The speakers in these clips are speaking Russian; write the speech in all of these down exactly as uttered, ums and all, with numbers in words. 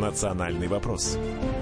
«Национальный вопрос».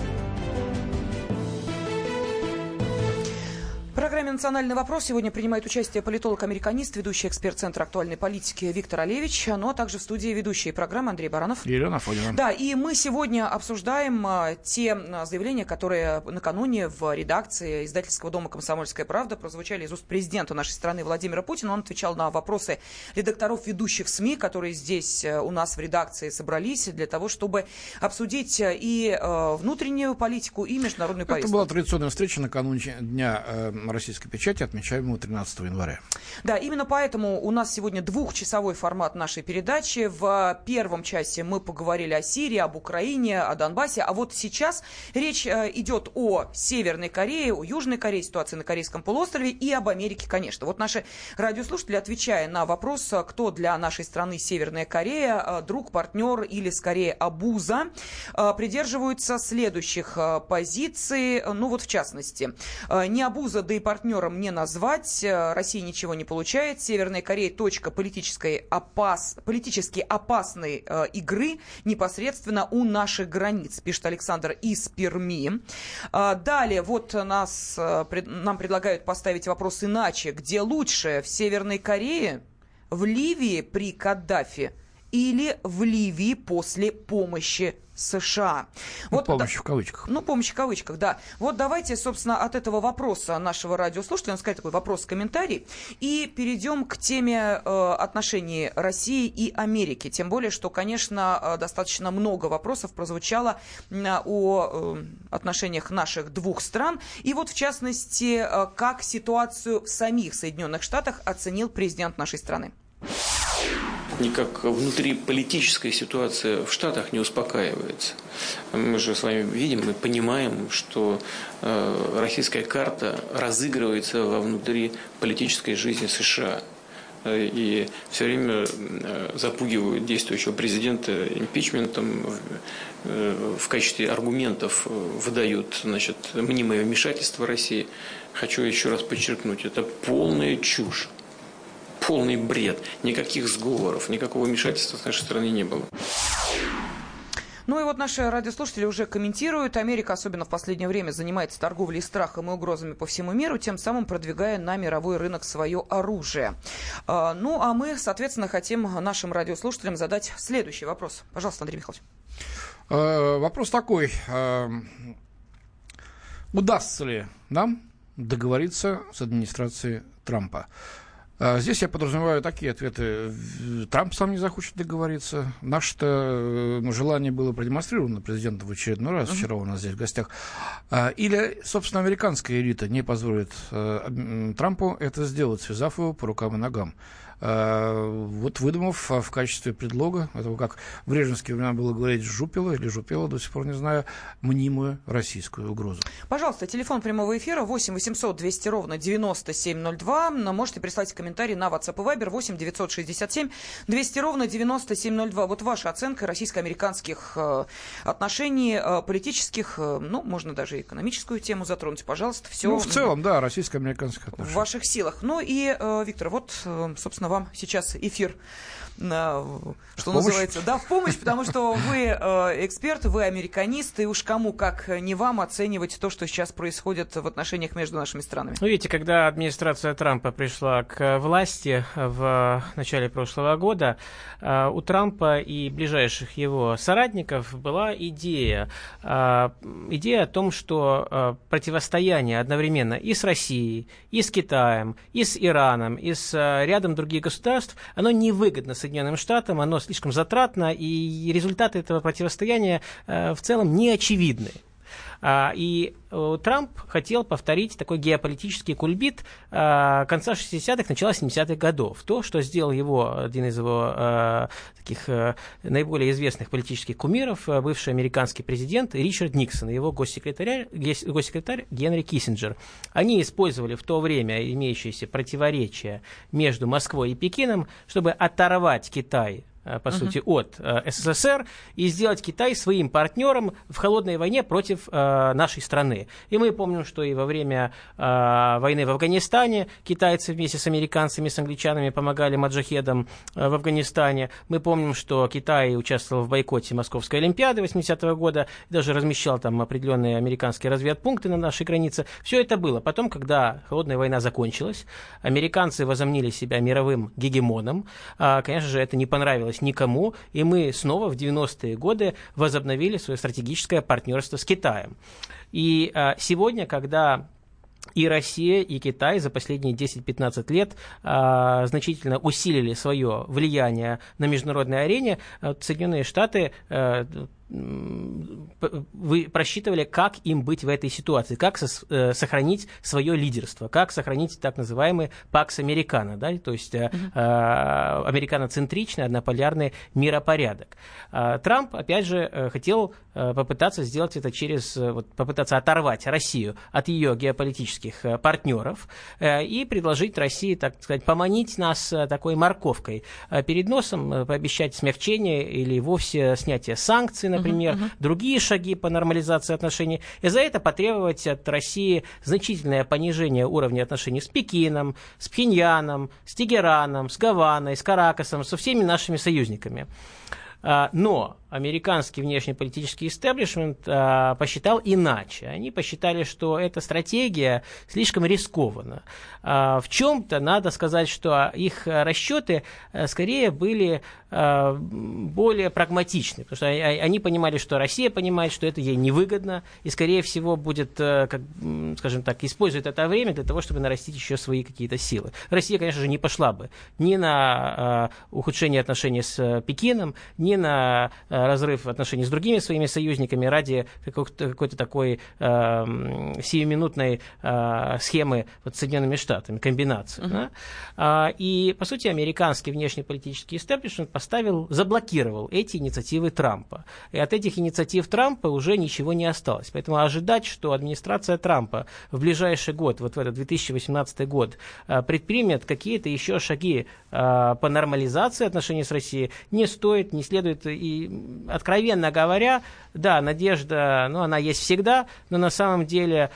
В программе «Национальный вопрос» сегодня принимает участие политолог-американист, ведущий эксперт Центра актуальной политики Виктор Олевич, ну а также в студии ведущие программы Андрей Баранов. И Елена Афонина. Да, и мы сегодня обсуждаем а, те а, заявления, которые накануне в редакции издательского дома «Комсомольская правда» прозвучали из уст президента нашей страны Владимира Путина. Он отвечал на вопросы редакторов ведущих СМИ, которые здесь а, у нас в редакции собрались для того, чтобы обсудить и а, внутреннюю политику, и международную повестку. Это была традиционная встреча накануне Дня э, российской печати, отмечаемого тринадцатого января. Да, именно поэтому у нас сегодня двухчасовой формат нашей передачи. В первом часе мы поговорили о Сирии, об Украине, о Донбассе. А вот сейчас речь идет о Северной Корее, о Южной Корее, ситуации на Корейском полуострове и об Америке, конечно. Вот наши радиослушатели, отвечая на вопрос, кто для нашей страны Северная Корея, друг, партнер или, скорее, обуза, придерживаются следующих позиций. Ну вот, в частности, не обуза, да и партнером не назвать. Россия ничего не получает. Северная Корея — точка политической опас... политически опасной э, игры непосредственно у наших границ, пишет Александр из Перми. А, далее, вот нас, э, пред... нам предлагают поставить вопрос иначе. Где лучше, в Северной Корее, в Ливии при Каддафи или в Ливии после помощи США? Ну, вот, помощь да, в кавычках. Ну, помощь в кавычках, да. Вот давайте, собственно, от этого вопроса нашего радиослушателя, он сказал такой вопрос-комментарий, и перейдем к теме э, отношений России и Америки. Тем более, что, конечно, э, достаточно много вопросов прозвучало э, о э, отношениях наших двух стран. И вот, в частности, э, как ситуацию в самих Соединенных Штатах оценил президент нашей страны. Никак внутриполитическая ситуация в Штатах не успокаивается. Мы же с вами видим, мы понимаем, что э, российская карта разыгрывается во внутриполитической жизни США. И все время запугивают действующего президента импичментом, в качестве аргументов выдают, значит, мнимое вмешательство России. Хочу еще раз подчеркнуть, это полная чушь. Полный бред. Никаких сговоров, никакого вмешательства с нашей стороны не было. Ну и вот наши радиослушатели уже комментируют. Америка, особенно в последнее время, занимается торговлей страхом и угрозами по всему миру, тем самым продвигая на мировой рынок свое оружие. А, ну, а мы, соответственно, хотим нашим радиослушателям задать следующий вопрос. Пожалуйста, Андрей Михайлович. Э, вопрос такой. Э, удастся ли нам договориться с администрацией Трампа? Здесь я подразумеваю такие ответы. Трамп сам не захочет договориться. Наше-то желание было продемонстрировано президентом в очередной раз. Вчера у нас здесь в гостях. Или, собственно, американская элита не позволит Трампу это сделать, связав его по рукам и ногам. Вот выдумав в качестве предлога, этого как в брежневские времена было говорить жупила или жупела, до сих пор не знаю, мнимую российскую угрозу. Пожалуйста, телефон прямого эфира восемь восемьсот двести ровно девяносто семь ноль два. Можете прислать комментарий на WhatsApp и Viber восемь девятьсот шестьдесят семь двести ровно девяносто семь ноль два. Вот ваша оценка российско-американских э, отношений, э, политических, э, ну, можно даже экономическую тему затронуть, пожалуйста. Все, ну, в целом, да, российско-американских отношений. В ваших силах. Ну и, э, Виктор, вот, э, собственно, вам сейчас эфир, что называется, да, в помощь, потому что вы э, эксперт, вы американист, и уж кому, как не вам, оценивать то, что сейчас происходит в отношениях между нашими странами. Ну, видите, когда администрация Трампа пришла к власти в начале прошлого года, э, у Трампа и ближайших его соратников была идея, э, идея о том, что э, противостояние одновременно и с Россией, и с Китаем, и с Ираном, и с э, рядом других государств, оно невыгодно Соединенным Штатам, оно слишком затратно, и результаты этого противостояния э, в целом не очевидны. А, и э, Трамп хотел повторить такой геополитический кульбит э, конца шестидесятых, начала семидесятых годов. То, что сделал его, один из его э, таких э, наиболее известных политических кумиров, э, бывший американский президент Ричард Никсон и его госсекретарь, госсекретарь Генри Киссинджер. Они использовали в то время имеющиеся противоречия между Москвой и Пекином, чтобы оторвать Китай по сути, от СССР и сделать Китай своим партнером в холодной войне против э, нашей страны. И мы помним, что и во время э, войны в Афганистане китайцы вместе с американцами, с англичанами помогали маджахедам э, в Афганистане. Мы помним, что Китай участвовал в бойкоте Московской Олимпиады восьмидесятого года, даже размещал там определенные американские разведпункты на нашей границе. Все это было. Потом, когда холодная война закончилась, американцы возомнили себя мировым гегемоном. Э, конечно же, это не понравилось никому, и мы снова в девяностые годы возобновили свое стратегическое партнерство с Китаем. И а, сегодня, когда и Россия, и Китай за последние десять-пятнадцать лет а, значительно усилили свое влияние на международной арене, а, Соединенные Штаты а, вы просчитывали, как им быть в этой ситуации, как со, э, сохранить свое лидерство, как сохранить так называемый пакс американо, да, то есть э, э, американоцентричный, однополярный миропорядок. Э, Трамп, опять же, э, хотел э, попытаться сделать это через, э, вот, попытаться оторвать Россию от ее геополитических э, партнеров э, и предложить России, так сказать, поманить нас э, такой морковкой э, перед носом, э, пообещать смягчение или вовсе снятие санкций, например, uh-huh, uh-huh. другие шаги по нормализации отношений, и за это потребовать от России значительное понижение уровня отношений с Пекином, с Пхеньяном, с Тегераном, с Гаваной, с Каракасом, со всеми нашими союзниками. Но американский внешнеполитический истеблишмент а, посчитал иначе. Они посчитали, что эта стратегия слишком рискована. А, в чем-то надо сказать, что их расчеты а, скорее были а, более прагматичны, потому что они понимали, что Россия понимает, что это ей невыгодно, и, скорее всего, будет, а, как, скажем так, использует это время для того, чтобы нарастить еще свои какие-то силы. Россия, конечно же, не пошла бы ни на а, ухудшение отношений с Пекином, ни на разрыв отношений с другими своими союзниками ради какой-то, какой-то такой э, сиюминутной э, схемы вот, с Соединенными Штатами, комбинации. Uh-huh. Да? А, и, по сути, американский внешнеполитический истеблишмент поставил, заблокировал эти инициативы Трампа. И от этих инициатив Трампа уже ничего не осталось. Поэтому ожидать, что администрация Трампа в ближайший год, вот в этот две тысячи восемнадцатый год, э, предпримет какие-то еще шаги э, по нормализации отношений с Россией, не стоит, не следует. И, откровенно говоря, да, надежда, ну, она есть всегда, но на самом деле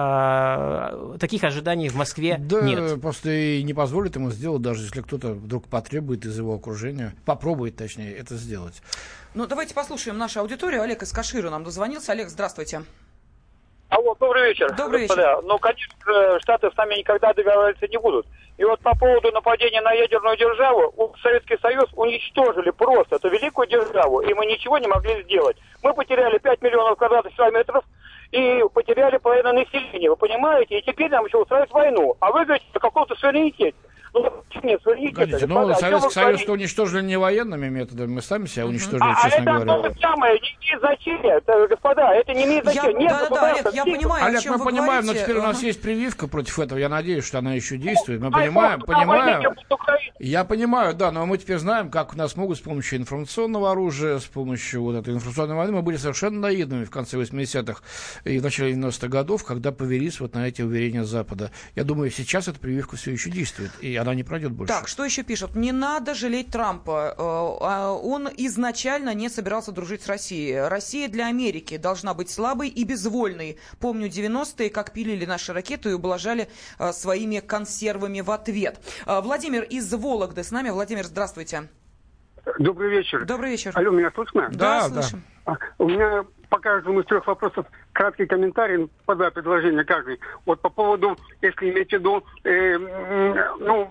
э, таких ожиданий в Москве да, нет. Да, просто и не позволит ему сделать, даже если кто-то вдруг потребует из его окружения, попробует, точнее, это сделать. Ну, давайте послушаем нашу аудиторию. Олег из Каширы нам дозвонился. Олег, здравствуйте. Алло, добрый вечер. Добрый господа. вечер. Ну, конечно, Штаты с нами никогда договариваться не будут. И вот по поводу нападения на ядерную державу, Советский Союз уничтожили просто эту великую державу, и мы ничего не могли сделать. Мы потеряли пять миллионов квадратных километров и потеряли половину населения, вы понимаете? И теперь нам еще устраивать войну. А вы говорите о каком-то суверенитете. Ну, нет, Погодите, ну, Советский Союз что уничтожили не военными методами, мы сами себя уничтожили, uh-huh. честно а, говоря. А это то самое, не имеет значения, это, господа, это не имеет значения. Я, да, да, Олег, я понимаю, Олег, о чем мы вы понимаем, говорите. но теперь uh-huh. у нас есть прививка против этого, я надеюсь, что она еще действует. Мы понимаем, а понимаем. Я понимаю, да, но мы теперь знаем, как у нас могут с помощью информационного оружия, с помощью вот этой информационной войны, мы были совершенно наивными в конце восьмидесятых и в начале девяностых годов, когда повелись вот на эти уверения Запада. Я думаю, сейчас эта прививка все еще действует, и она не пройдет больше. Так, что еще пишут? Не надо жалеть Трампа. Он изначально не собирался дружить с Россией. Россия для Америки должна быть слабой и безвольной. Помню девяностые, как пилили наши ракеты и ублажали своими консервами в ответ. Владимир из Вологды с нами. Владимир, здравствуйте. Добрый вечер. Добрый вечер. Алло, меня слышно? Да, да, слышим. Да. У меня по каждому из трех вопросов краткий комментарий по два предложения каждый. Вот по поводу, если иметь в виду, э, ну,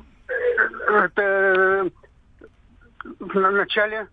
это в начале...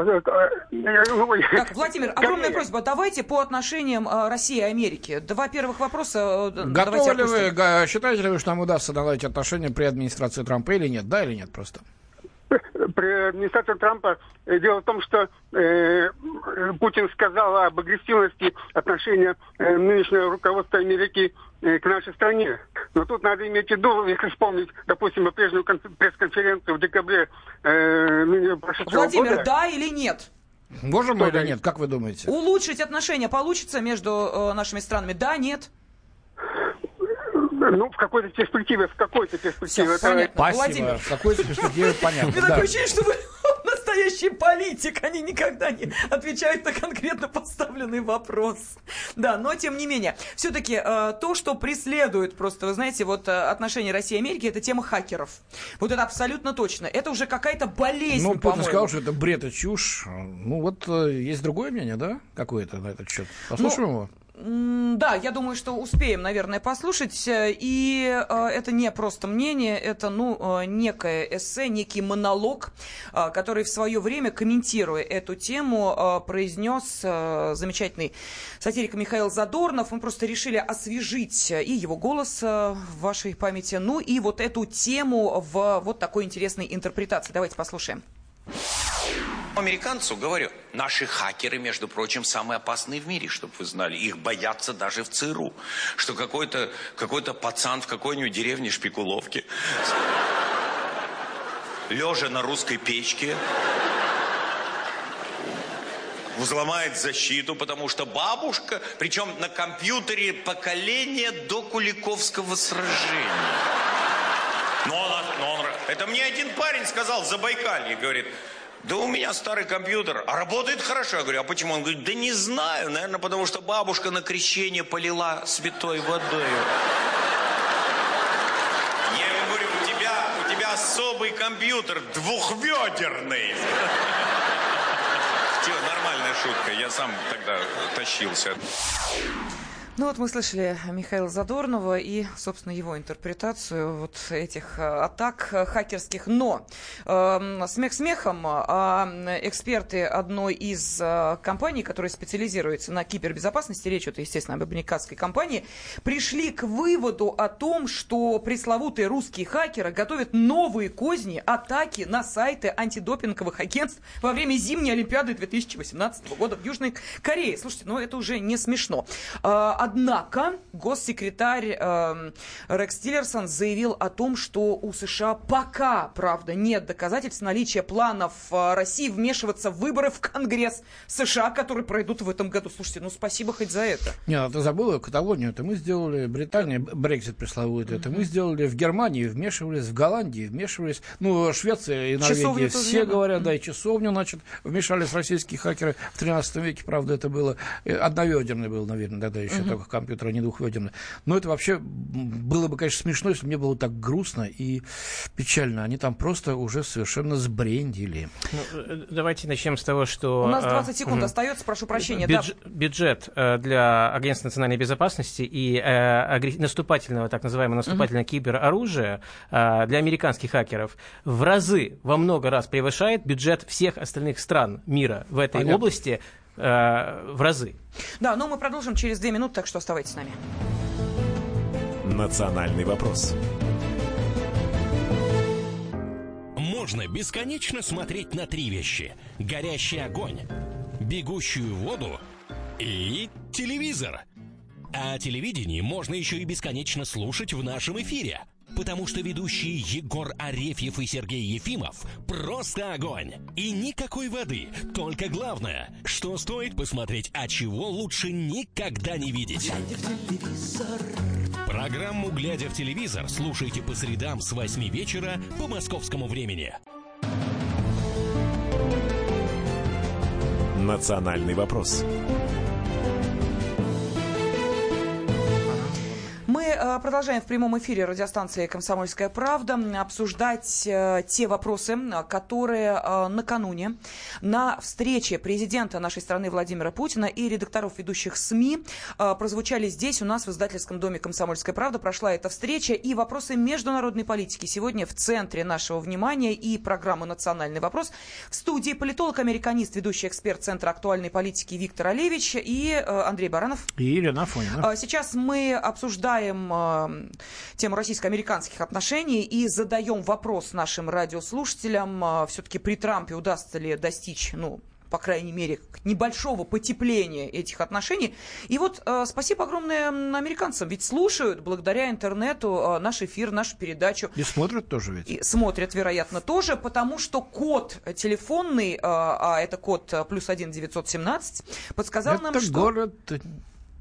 Так, Владимир, огромная просьба. Давайте по отношениям России и Америки. Два первых вопроса. Готовы ли вы, считаете ли вы, что нам удастся наладить отношения при администрации Трампа или нет? Да или нет просто? При администрации Трампа дело в том, что э, Путин сказал об агрессивности отношения э, нынешнего руководства Америки э, к нашей стране. Но тут надо иметь в виду, если вспомнить, допустим, прежнюю пресс-конференцию в декабре э, прошедшего Владимир, года. да или нет? Можем мы или нет? Как вы думаете? Улучшить отношения получится между э, нашими странами? Да, нет? Ну, в какой-то перспективе, в какой-то перспективе. Все, понятно. Спасибо. Владимир. В какой-то перспективе понятно. Мне такое ощущение, что вы настоящий настоящий политик. Они никогда не отвечают на конкретно поставленный вопрос. Да, но тем не менее. Все-таки э, то, что преследует просто, вы знаете, вот э, отношения России и Америки, это тема хакеров. Вот это абсолютно точно. Это уже какая-то болезнь, ну, по-моему. Путин сказал, что это бред и чушь. Ну, вот э, есть другое мнение, да, какое-то на этот счет? Послушаем ну, его? Да, я думаю, что успеем, наверное, послушать. И э, это не просто мнение, это, ну, э, некое эссе, некий монолог, э, который в свое время, комментируя эту тему, э, произнес э, замечательный сатирик Михаил Задорнов. Мы просто решили освежить и его голос э, в вашей памяти, ну и вот эту тему в вот такой интересной интерпретации. Давайте послушаем. Американцу говорю, наши хакеры, между прочим, самые опасные в мире, чтобы вы знали. Их боятся даже в ЦРУ. Что какой-то, какой-то пацан в какой-нибудь деревне Шпикуловки, лежа на русской печке, взломает защиту, потому что бабушка, причем на компьютере поколения до Куликовского сражения. Но он, но он, это мне один парень сказал в Забайкалье, говорит... Да у меня старый компьютер, а работает хорошо. Я говорю, а почему? Он говорит, да не знаю, наверное, потому что бабушка на крещение полила святой водой. Я ему говорю, у тебя, у тебя особый компьютер, двухведерный. Нормальная шутка, я сам тогда тащился. Ну вот мы слышали Михаила Задорнова и, собственно, его интерпретацию вот этих атак хакерских. Но э, смех смехом, а эксперты одной из э, компаний, которая специализируется на кибербезопасности, речь идет, естественно, об американской компании, пришли к выводу о том, что пресловутые русские хакеры готовят новые козни, атаки на сайты антидопинговых агентств во время зимней Олимпиады две тысячи восемнадцатого года в Южной Корее. Слушайте, ну это уже не смешно. Однако госсекретарь э, Рекс Тиллерсон заявил о том, что у США пока, правда, нет доказательств наличия планов э, России вмешиваться в выборы в Конгресс США, которые пройдут в этом году. Слушайте, ну спасибо хоть за это. Нет, ты забыла Каталонию, это мы сделали, Британия, Брексит пресловутый, это mm-hmm. мы сделали в Германии, вмешивались, в Голландии вмешивались, ну, Швеция и Норвегия, все говорят, mm-hmm. да, и часовню, значит, вмешались российские хакеры в тринадцатом веке, правда, это было, одноведерный был, наверное, тогда еще mm-hmm. только компьютер, а не двухведерный. Но это вообще было бы, конечно, смешно, если бы мне было так грустно и печально. Они там просто уже совершенно сбрендили. Ну, давайте начнем с того, что... У нас двадцать секунд угу. остается, прошу прощения. Бюдж... Да. Бюджет для Агентства национальной безопасности и э, агр... наступательного, так называемого наступательного угу. кибероружия э, для американских хакеров в разы, во много раз превышает бюджет всех остальных стран мира в этой Понятно. области в разы. Да, но мы продолжим через две минуты, так что оставайтесь с нами. Национальный вопрос. Можно бесконечно смотреть на три вещи: горящий огонь, бегущую воду и телевизор. А телевидение можно еще и бесконечно слушать в нашем эфире. Потому что ведущие Егор Арефьев и Сергей Ефимов просто огонь. И никакой воды. Только главное, что стоит посмотреть, а чего лучше никогда не видеть. Глядя в телевизор. Программу «Глядя в телевизор» слушайте по средам с восьми вечера по московскому времени. Национальный вопрос. Мы продолжаем в прямом эфире радиостанции «Комсомольская правда» обсуждать э, те вопросы, которые э, накануне на встрече президента нашей страны Владимира Путина и редакторов ведущих СМИ э, прозвучали здесь, у нас в издательском доме «Комсомольская правда». Прошла эта встреча, и вопросы международной политики сегодня в центре нашего внимания, и программа «Национальный вопрос». В студии политолог-американист, ведущий эксперт Центра актуальной политики Виктор Олевич и э, Андрей Баранов. И Елена Афонина. Сейчас мы обсуждаем тему российско-американских отношений и задаем вопрос нашим радиослушателям, все-таки при Трампе удастся ли достичь, ну, по крайней мере, небольшого потепления этих отношений. И вот э, спасибо огромное американцам, ведь слушают благодаря интернету э, наш эфир, нашу передачу. И смотрят тоже ведь. И смотрят, вероятно, тоже, потому что код телефонный, э, а это код плюс один девятьсот семнадцать, подсказал это нам, что... город...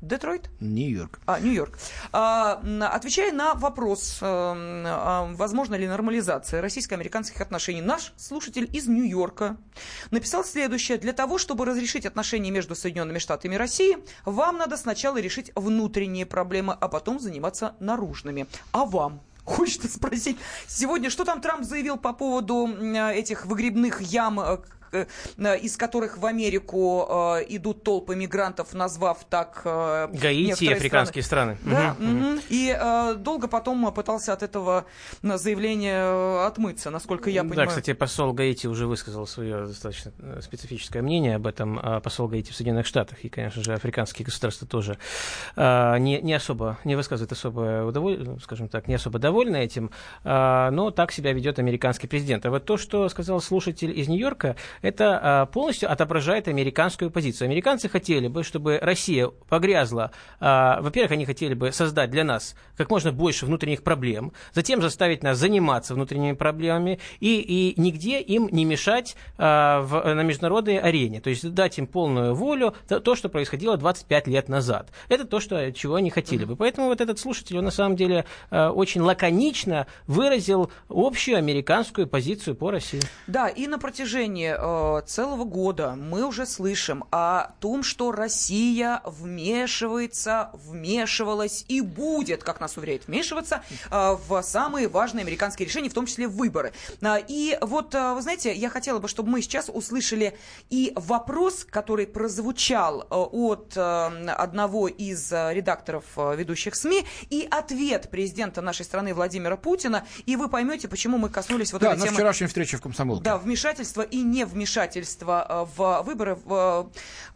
Детройт? Нью-Йорк. А, Нью-Йорк. А, отвечая на вопрос, а, возможно ли нормализация российско-американских отношений, наш слушатель из Нью-Йорка написал следующее. Для того, чтобы разрешить отношения между Соединенными Штатами и Россией, вам надо сначала решить внутренние проблемы, а потом заниматься наружными. А вам? Хочется спросить, сегодня что там Трамп заявил по поводу этих выгребных ям, из которых в Америку э, идут толпы мигрантов, назвав так э, Гаити и африканские страны. страны. Да, угу, угу. Угу. И э, долго потом пытался от этого заявления отмыться, насколько я понимаю. Да, кстати, посол Гаити уже высказал свое достаточно специфическое мнение об этом. Посол Гаити в Соединенных Штатах и, конечно же, африканские государства тоже э, не, не особо, не высказывают особое удовольствие, скажем так, не особо довольны этим, э, но так себя ведет американский президент. А вот то, что сказал слушатель из Нью-Йорка, это полностью отображает американскую позицию. Американцы хотели бы, чтобы Россия погрязла. Во-первых, они хотели бы создать для нас как можно больше внутренних проблем, затем заставить нас заниматься внутренними проблемами и, и нигде им не мешать в, на международной арене. То есть дать им полную волю, то, что происходило двадцать пять лет назад. Это то, что, чего они хотели бы. Поэтому вот этот слушатель, он на самом деле очень лаконично выразил общую американскую позицию по России. Да, и на протяжении целого года мы уже слышим о том, что Россия вмешивается, вмешивалась и будет, как нас уверяет, вмешиваться в самые важные американские решения, в том числе в выборы. И вот, вы знаете, я хотела бы, чтобы мы сейчас услышали и вопрос, который прозвучал от одного из редакторов ведущих СМИ, и ответ президента нашей страны Владимира Путина, и вы поймете, почему мы коснулись вот да, этой темы. Да, на вчерашней встрече в Комсомолке. Да, вмешательство и невмешательство в выборы. В...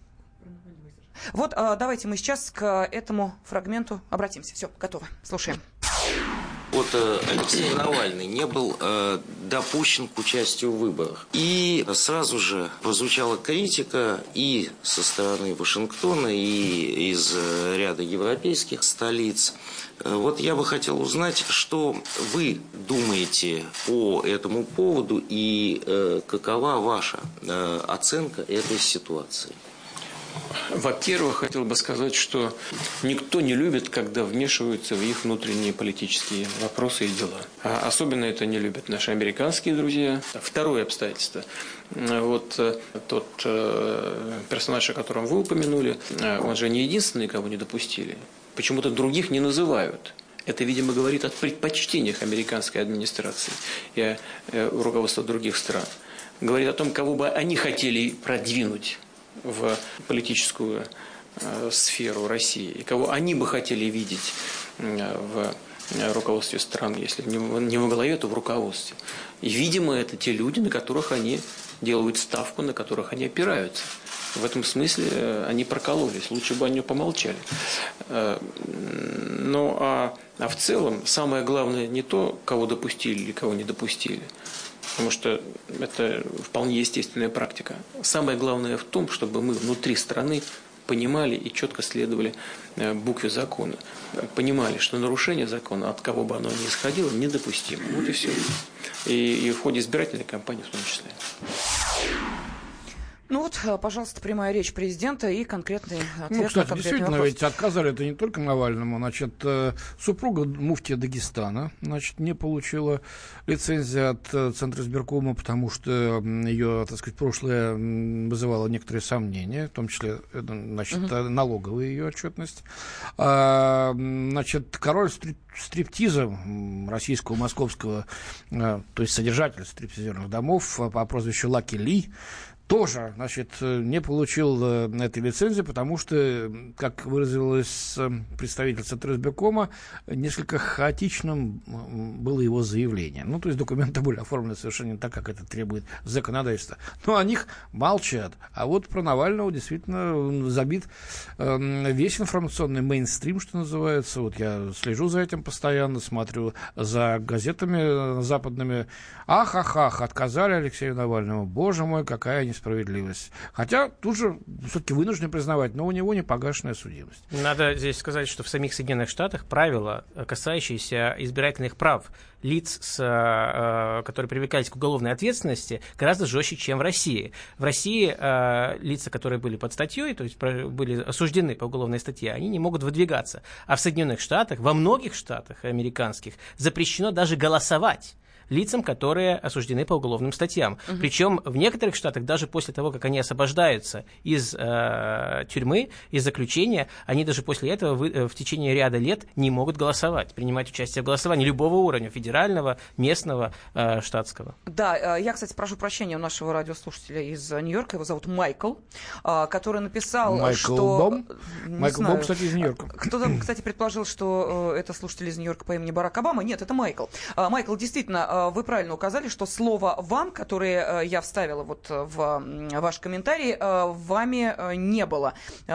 Вот давайте мы сейчас к этому фрагменту обратимся. Все, готово. Слушаем. Вот Алексей Навальный не был э, допущен к участию в выборах. И сразу же прозвучала критика и со стороны Вашингтона, и из э, ряда европейских столиц. Вот я бы хотел узнать, что вы думаете по этому поводу и э, какова ваша э, оценка этой ситуации? Во-первых, хотел бы сказать, что никто не любит, когда вмешиваются в их внутренние политические вопросы и дела. А особенно это не любят наши американские друзья. Второе обстоятельство. Вот тот персонаж, о котором вы упомянули, он же не единственный, кого не допустили. Почему-то других не называют. Это, видимо, говорит о предпочтениях американской администрации и руководства других стран. Говорит о том, кого бы они хотели продвинуть в политическую э, сферу России, и кого они бы хотели видеть э, в руководстве стран, если не в, не во главе, то в руководстве. И, видимо, это те люди, на которых они делают ставку, на которых они опираются. В этом смысле э, они прокололись, лучше бы они помолчали. Э, ну, а, а в целом, самое главное не то, кого допустили или кого не допустили, потому что это вполне естественная практика. Самое главное в том, чтобы мы внутри страны понимали и четко следовали букве закона. Понимали, что нарушение закона, от кого бы оно ни исходило, недопустимо. Вот и все. И, и в ходе избирательной кампании в том числе. Ну вот, пожалуйста, прямая речь президента и конкретный ответ ну, кстати, на действительно, вопрос. Ведь отказали это не только Навальному. Значит, супруга муфтия Дагестана, значит, не получила лицензию от Центра избиркома, потому что ее, так сказать, прошлое вызывало некоторые сомнения, в том числе, значит, uh-huh. налоговая ее отчетность. А, значит, король стрип- стриптиза российского, московского, то есть содержатель стриптизерных домов по прозвищу Лаки Ли, тоже, значит, не получил этой лицензии, потому что, как выразилась представитель Центра избиркома, несколько хаотичным было его заявление. Ну, то есть документы были оформлены совершенно не так, как это требует законодательство. Но о них молчат. А вот про Навального действительно забит весь информационный мейнстрим, что называется. Вот я слежу за этим постоянно, смотрю за газетами западными. Ах, ах, ах, отказали Алексею Навальному. Боже мой, какая несправедливость. Хотя тут же все-таки вынуждены признавать, но у него непогашенная судимость. Надо здесь сказать, что в самих Соединенных Штатах правила, касающиеся избирательных прав лиц, с, э, которые привлекались к уголовной ответственности, гораздо жестче, чем в России. В России э, лица, которые были под статьей, то есть были осуждены по уголовной статье, они не могут выдвигаться. А в Соединенных Штатах, во многих штатах американских, запрещено даже голосовать лицам, которые осуждены по уголовным статьям. Uh-huh. Причем в некоторых штатах, даже после того, как они освобождаются из э, тюрьмы, из заключения, они даже после этого вы, в течение ряда лет не могут голосовать, принимать участие в голосовании любого уровня, федерального, местного, э, штатского. Да, я, кстати, прошу прощения у нашего радиослушателя из Нью-Йорка, его зовут Майкл, который написал, Майкл что... Бом? Майкл Бом, кстати, из Нью-Йорка. Кто-то, кстати, предположил, что это слушатель из Нью-Йорка по имени Барак Обама. Нет, это Майкл. Майкл, действительно, вы правильно указали, что слово «вам», которое я вставила вот в ваш комментарий, вами не было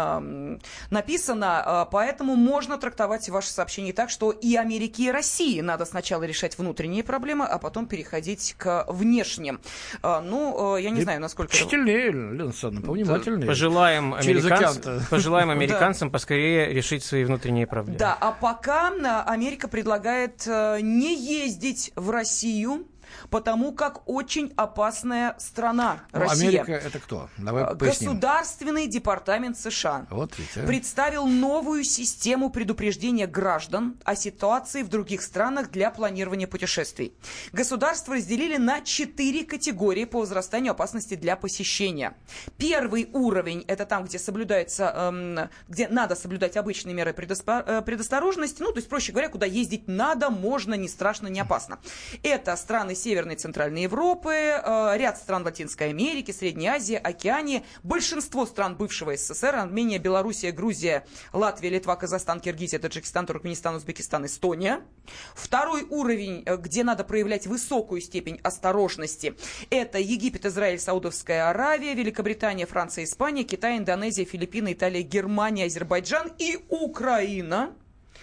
написано, поэтому можно трактовать ваше сообщение так, что и Америке, и России надо сначала решать внутренние проблемы, а потом переходить к внешним. Ну, я не и знаю, насколько... Чтильнее, Лена Александровна, повнимательнее. Пожелаем, американцам, пожелаем американцам да. поскорее решить свои внутренние проблемы. Да, а пока Америка предлагает не ездить в Россию, потому как очень опасная страна ну, Россия. Америка это кто? Давай поясним. Государственный департамент США вот видите. представил новую систему предупреждения граждан о ситуации в других странах для планирования путешествий. Государства разделили на четыре категории по возрастанию опасности для посещения. Первый уровень – это там, где соблюдается, эм, где надо соблюдать обычные меры предоспо- предосторожности, ну, то есть, проще говоря, куда ездить надо, можно, не страшно, не опасно. Это страны Северной и Центральной Европы, э, ряд стран Латинской Америки, Средней Азии, Океании, большинство стран бывшего СССР, Армения, Белоруссия, Грузия, Латвия, Литва, Казахстан, Киргизия, Таджикистан, Туркменистан, Узбекистан, Эстония. Второй уровень, где надо проявлять высокую степень осторожности, это Египет, Израиль, Саудовская Аравия, Великобритания, Франция, Испания, Китай, Индонезия, Филиппины, Италия, Германия, Азербайджан и Украина.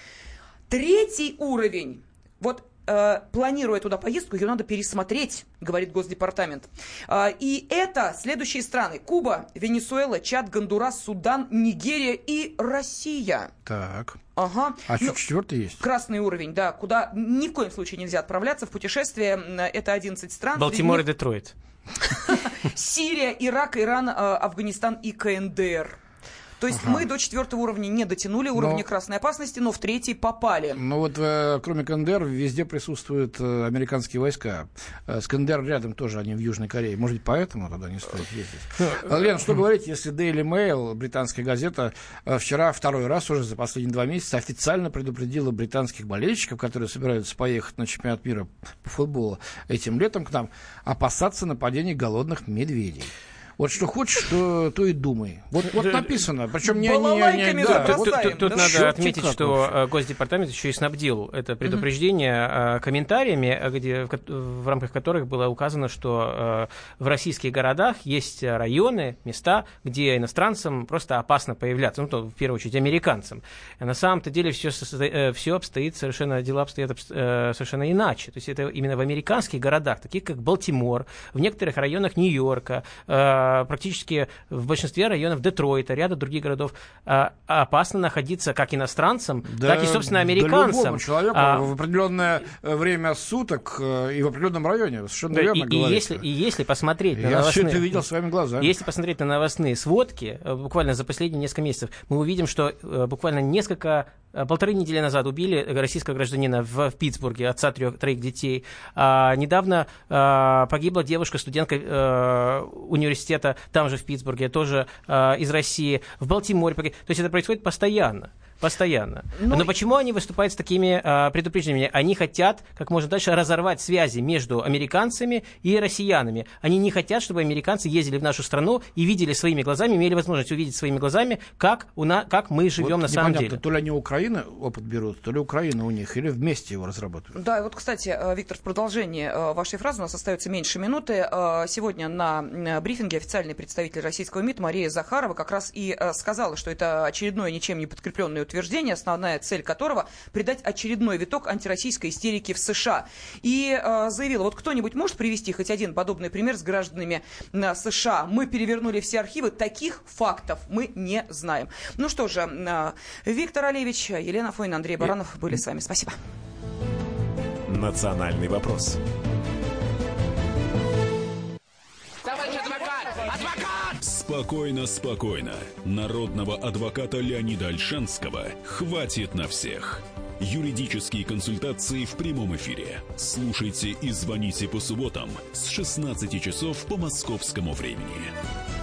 Третий уровень, вот планируя туда поездку, ее надо пересмотреть, говорит Госдепартамент. И это следующие страны: Куба, Венесуэла, Чад, Гондурас, Судан, Нигерия и Россия. Так. Ага. А ну, что, четвертый есть? Красный уровень, да, куда ни в коем случае нельзя отправляться в путешествие. Это одиннадцать стран. Балтимор и Детройт. Сирия, Ирак, Иран, Афганистан и КНДР. То есть ага. мы до четвертого уровня не дотянули, уровня но... красной опасности, но в третий попали. Ну вот э, кроме КНДР везде присутствуют э, американские войска. Э, с КНДР рядом тоже, они в Южной Корее. Может быть, поэтому тогда не стоит ездить. э, Лен, что говорить, если Daily Mail, британская газета, э, вчера второй раз уже за последние два месяца официально предупредила британских болельщиков, которые собираются поехать на чемпионат мира по футболу этим летом к нам, опасаться нападений голодных медведей. Вот что хочешь, то, то и думай. Вот, вот написано. Причем не... не, не да, тут тут, тут да? надо отметить, что Госдепартамент еще и снабдил это предупреждение mm-hmm. комментариями, где, в, в рамках которых было указано, что в российских городах есть районы, места, где иностранцам просто опасно появляться. Ну, то, в первую очередь, американцам. На самом-то деле все, все обстоит совершенно, дела обстоят совершенно иначе. То есть это именно в американских городах, таких как Балтимор, в некоторых районах Нью-Йорка, практически в большинстве районов Детройта, ряда других городов а, опасно находиться как иностранцам, да, так и, собственно, американцам. Да, любому человеку а, в определенное время суток и в определенном районе. Совершенно да, верно и, и, если, и если посмотреть Я на новостные... все это видел своими глазами. Если посмотреть на новостные сводки, буквально за последние несколько месяцев, мы увидим, что буквально несколько... Полторы недели назад убили российского гражданина в, в Питтсбурге, отца трех, троих детей. А, недавно а, погибла девушка, студентка а, университета, там же в Питтсбурге, тоже а, из России. В Балтиморе погиб... То есть это происходит постоянно. Постоянно. Но, Но почему они выступают с такими а, предупреждениями? Они хотят как можно дальше разорвать связи между американцами и россиянами. Они не хотят, чтобы американцы ездили в нашу страну и видели своими глазами, имели возможность увидеть своими глазами, как, у на, как мы живем вот на самом деле. То ли они у Украины опыт берут, то ли Украина у них, или вместе его разработают. Да, и вот, кстати, Виктор, в продолжении вашей фразы, у нас остается меньше минуты. Сегодня на брифинге официальный представитель российского МИД Мария Захарова как раз и сказала, что это очередное ничем не подкрепленное утверждение, основная цель которого – придать очередной виток антироссийской истерики в США. И э, заявила, вот кто-нибудь может привести хоть один подобный пример с гражданами э, США? Мы перевернули все архивы, таких фактов мы не знаем. Ну что же, э, Виктор Олевич, Елена Фойна, Андрей Баранов были с вами. Спасибо. Национальный вопрос. Спокойно, спокойно. Народного адвоката Леонида Ольшанского хватит на всех. Юридические консультации в прямом эфире. Слушайте и звоните по субботам с шестнадцати часов по московскому времени.